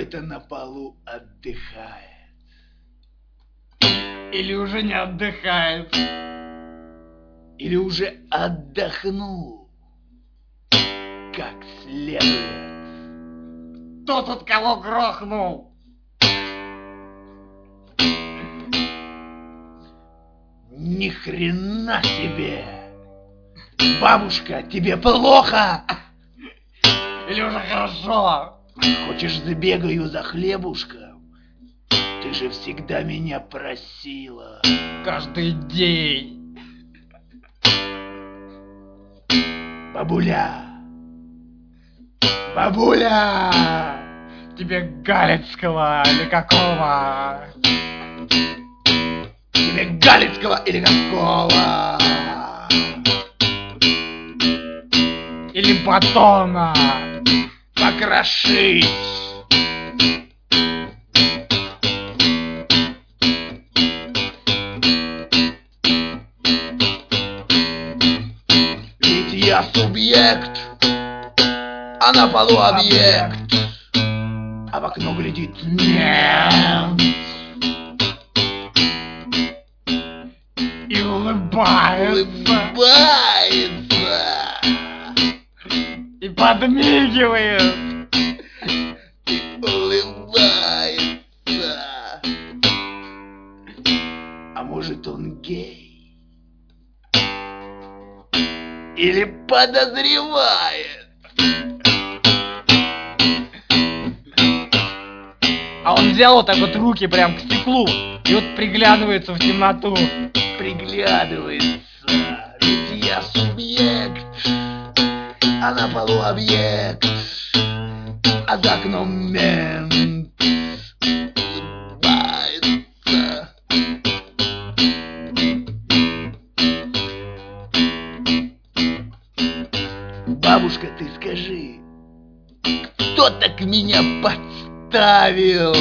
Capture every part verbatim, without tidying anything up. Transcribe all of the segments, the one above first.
какой-то на полу отдыхает. Или уже не отдыхает. Или уже отдохнул как следует. Кто тут кого грохнул? Ни хрена себе! Бабушка, тебе плохо? Или уже хорошо? Хочешь, забегаю за хлебушком? Ты же всегда меня просила. Каждый день. Бабуля! Бабуля! Тебе галицкого или какого? Тебе галицкого или какого? Или батона? Покрошить! Ведь я субъект, а на полу объект, а в окно глядит мент И улыбается. улыбается И подмигивает. и улыбается. А может, он гей? Или подозревает? А он взял вот так вот руки прям к стеклу и вот приглядывается в темноту. Приглядывается. Ведь я субъект, а на полу объект, а за окном мент улыбается. Бабушка, ты скажи, кто так меня подставил?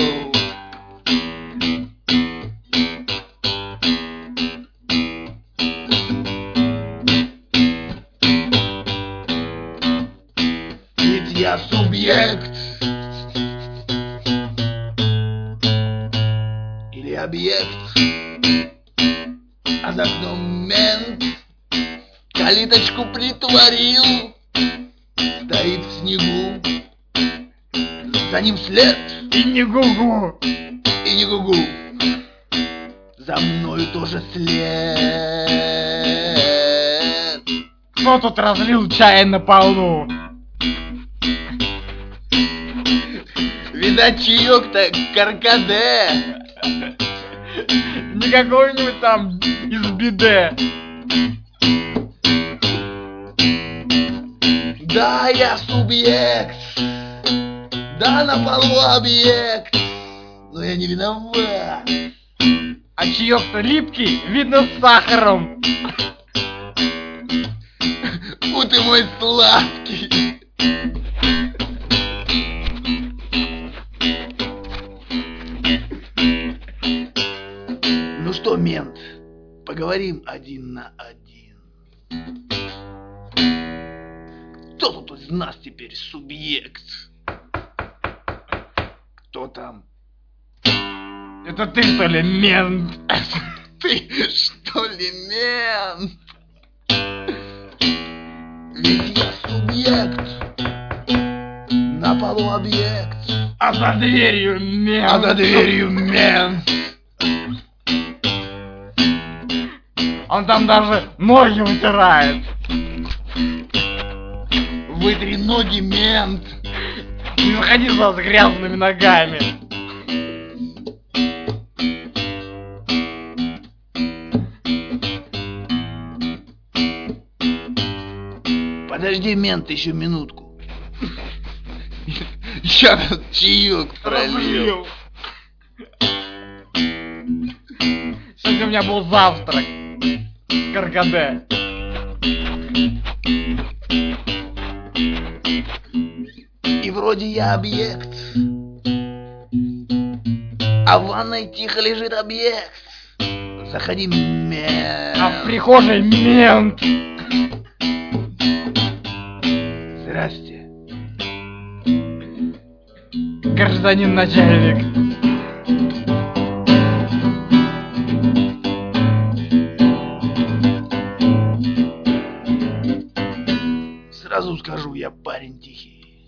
Ведь я субъект или объект, а за окном мент калиточку притворил, стоит в снегу, за ним след И не гугу. и не гугу, за мною тоже след. Кто тут разлил чай на полу? Видать, чаек-то каркаде. Не какой-нибудь там из биде. Да, я субъект, да, на полу объект, но я не виноват. А чаек-то липкий, видно, с сахаром. У ты мой сладкий. Ну что, мент, поговорим один на один. Кто тут из нас теперь субъект? Кто там? Это ты, что ли, мент? Ты что ли мент? Ведь я субъект, на полу объект, А за дверью мент. а за дверью мент. Он там даже ноги вытирает. Вытри ноги, мент. Не заходи сюда с грязными ногами. Подожди, мент, еще минутку. Я тут чаек пролил. Сегодня у меня был завтрак с каркаде. И вроде я объект, а в ванной тихо лежит объект. Заходи, мент. А в прихожей мент. Здрасте. гражданин начальник. Сразу скажу, я парень тихий.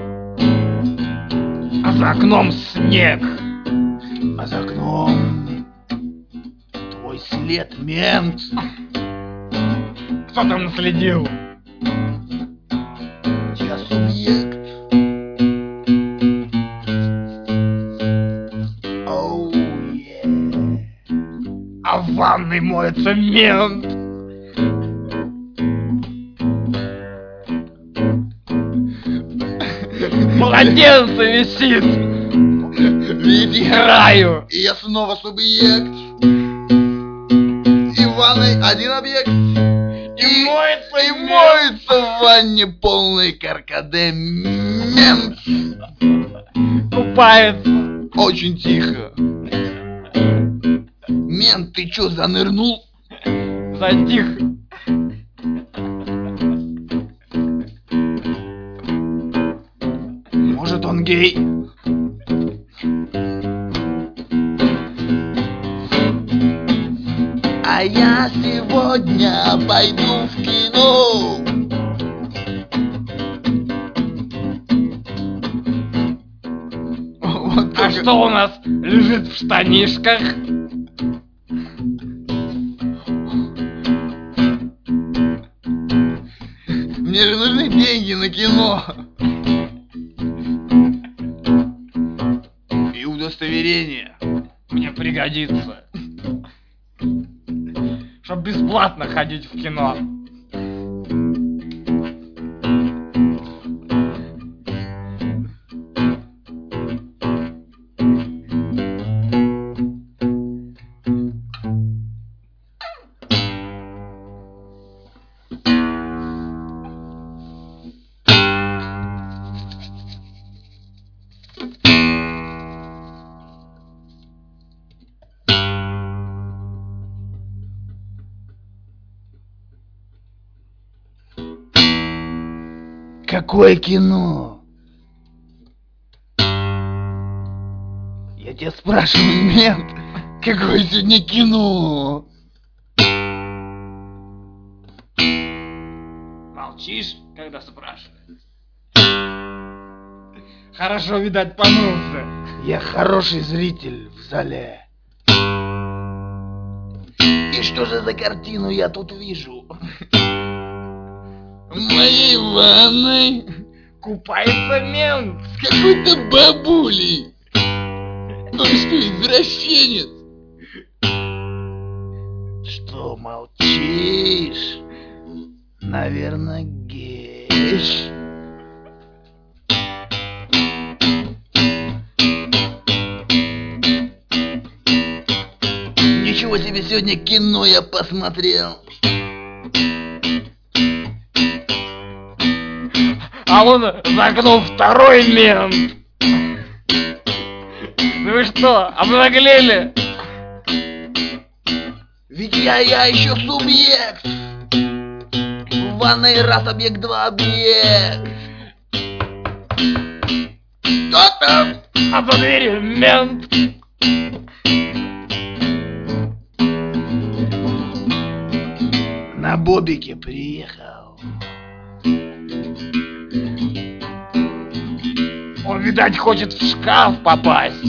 А за окном снег. А за окном твой след, мент. Кто там наследил? Я субъект. Оу, е. А в ванной моется мент. Младенца висит. Ведь я Краю. И я снова субъект. И в ванной один объект. И моется, И мент. моется в ванне полный каркаде мент. Купается. Очень тихо. Мент, ты чё, занырнул? Затих. Может, он гей? А я сегодня пойду в кино. Вот А только- что у нас лежит в штанишках? Мне же нужны деньги на кино. И удостоверение. Мне пригодится. Чтоб бесплатно ходить в кино. Какое кино? Я тебя спрашиваю, мент, какое сегодня кино? Молчишь, когда спрашивают. Хорошо, видать, помылся. Я хороший зритель в зале. И что же за картину я тут вижу? В моей ванной Купается мент. с какой-то бабулей. Он что, извращенец? Что молчишь? Наверное, гей. Ничего себе, сегодня кино я посмотрел. А он за окном второй мент. Ну вы что, обнаглели? Ведь я, я еще субъект. В ванной раз объект, два объект. Кто там? А за дверью мент. На бобике приехал. Он, видать, хочет в шкаф попасть.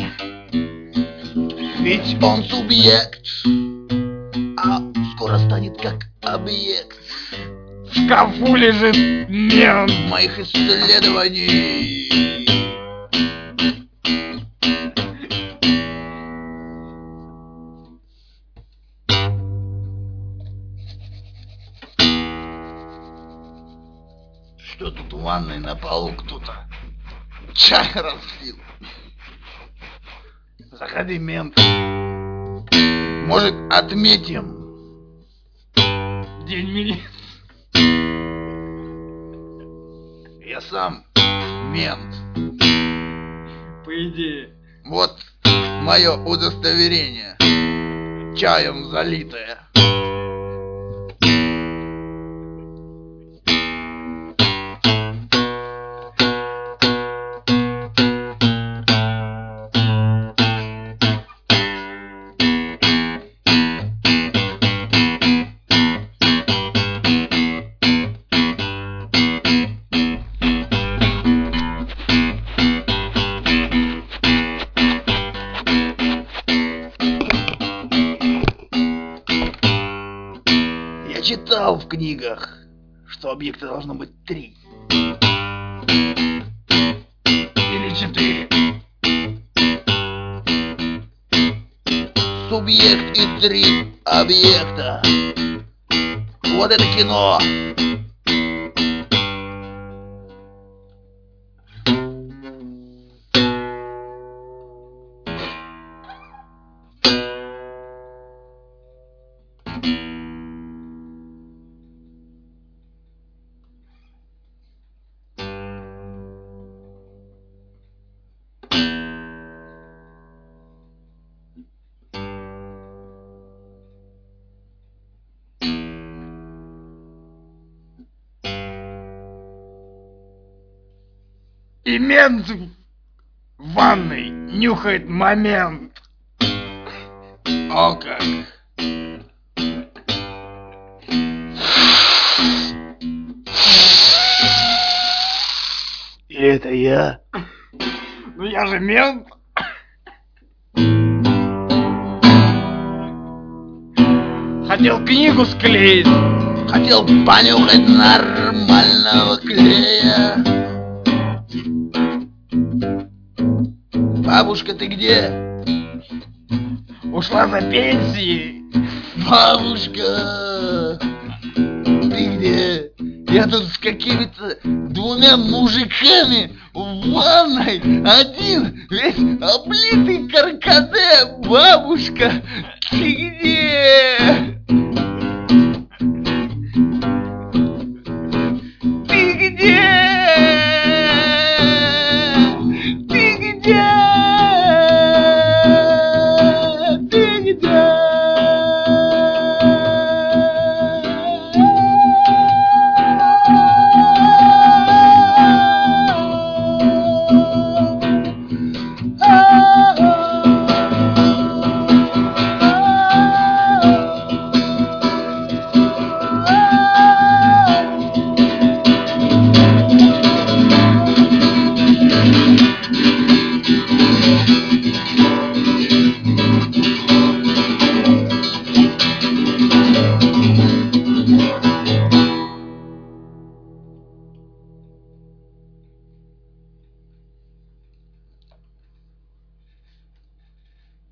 Ведь он субъект, а скоро станет как объект В шкафу лежит мент. моих исследований. Что тут в ванной на полу кто-то чай разлил? Заходи, мент. Может, отметим? День милиции. Я сам мент. По идее. Вот мое удостоверение, чаем залитое. читал в книгах, что объекта должно быть три. Или четыре. Субъект и три объекта. Вот это кино. И мент в ванной нюхает момент. О как. Или это я? Ну я же мент. Хотел книгу склеить. Хотел понюхать нормального клея. Бабушка, ты где? Ушла за пенсией. Бабушка, ты где? Я тут с какими-то двумя мужиками в ванной. Один весь облитый каркаде. Бабушка, ты